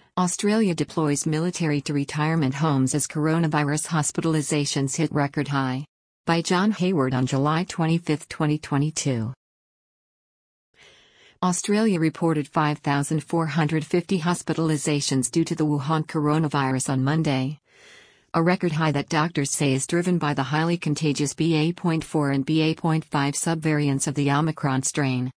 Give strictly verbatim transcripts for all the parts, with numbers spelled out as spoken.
Australia deploys military to retirement homes as coronavirus hospitalizations hit record high. By John Hayward on July twenty-fifth, twenty twenty-two. Australia reported five thousand four hundred fifty hospitalizations due to the Wuhan coronavirus on Monday, a record high that doctors say is driven by the highly contagious B A point four and B A point five subvariants of the Omicron strain.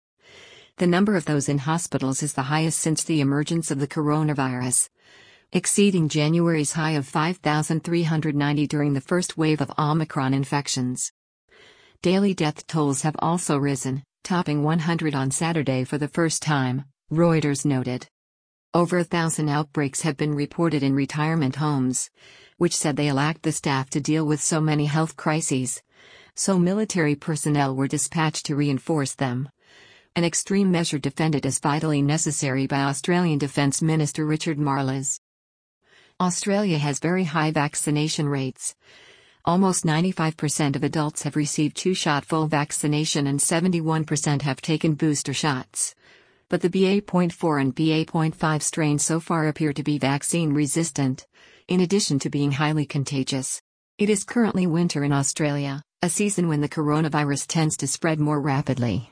The number of those in hospitals is the highest since the emergence of the coronavirus, exceeding January's high of five thousand three hundred ninety during the first wave of Omicron infections. Daily death tolls have also risen, topping one hundred on Saturday for the first time, Reuters noted. Over a thousand outbreaks have been reported in retirement homes, which said they lacked the staff to deal with so many health crises, so military personnel were dispatched to reinforce them. An extreme measure defended as vitally necessary by Australian Defence Minister Richard Marles. Australia has very high vaccination rates. Almost ninety-five percent of adults have received two-shot full vaccination and seventy-one percent have taken booster shots. But the B A point four and B A point five strains so far appear to be vaccine-resistant, in addition to being highly contagious. It is currently winter in Australia, a season when the coronavirus tends to spread more rapidly.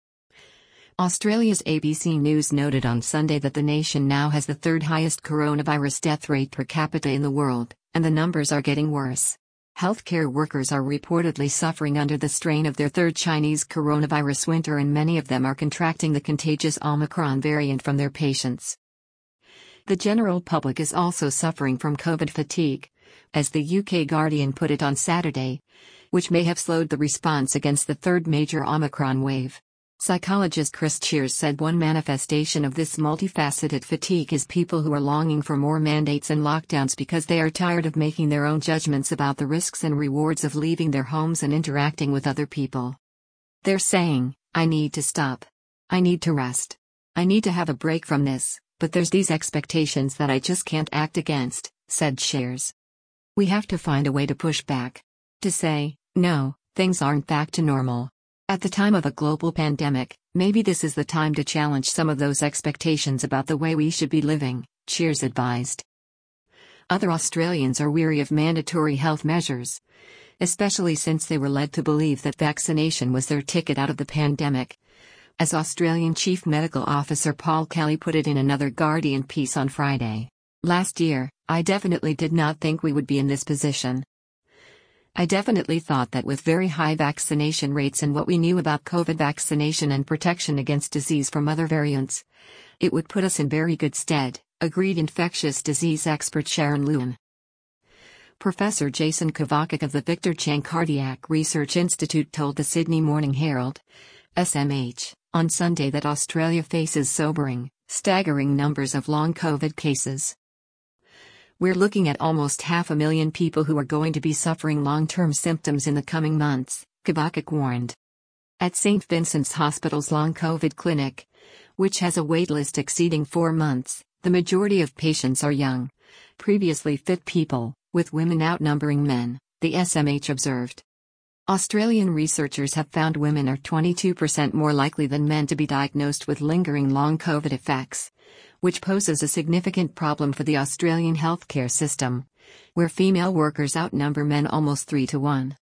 Australia's A B C News noted on Sunday that the nation now has the third highest coronavirus death rate per capita in the world, and the numbers are getting worse. Healthcare workers are reportedly suffering under the strain of their third Chinese coronavirus winter, and many of them are contracting the contagious Omicron variant from their patients. The general public is also suffering from COVID fatigue, as the U K Guardian put it on Saturday, which may have slowed the response against the third major Omicron wave. Psychologist Chris Cheers said one manifestation of this multifaceted fatigue is people who are longing for more mandates and lockdowns because they are tired of making their own judgments about the risks and rewards of leaving their homes and interacting with other people. They're saying, I need to stop. I need to rest. I need to have a break from this, but there's these expectations that I just can't act against, said Cheers. We have to find a way to push back. To say, no, things aren't back to normal. At the time of a global pandemic, maybe this is the time to challenge some of those expectations about the way we should be living, Cheers advised. Other Australians are weary of mandatory health measures, especially since they were led to believe that vaccination was their ticket out of the pandemic. As Australian Chief Medical Officer Paul Kelly put it in another Guardian piece on Friday, last year, I definitely did not think we would be in this position. I definitely thought that with very high vaccination rates and what we knew about COVID vaccination and protection against disease from other variants, it would put us in very good stead, agreed infectious disease expert Sharon Lewin. Professor Jason Kovacic of the Victor Chang Cardiac Research Institute told the Sydney Morning Herald, S M H, on Sunday that Australia faces sobering, staggering numbers of long COVID cases. We're looking at almost half a million people who are going to be suffering long-term symptoms in the coming months, Kovacic warned. At Saint Vincent's Hospital's Long COVID Clinic, which has a waitlist exceeding four months, the majority of patients are young, previously fit people, with women outnumbering men, the S M H observed. Australian researchers have found women are twenty-two percent more likely than men to be diagnosed with lingering long COVID effects, which poses a significant problem for the Australian healthcare system, where female workers outnumber men almost three to one.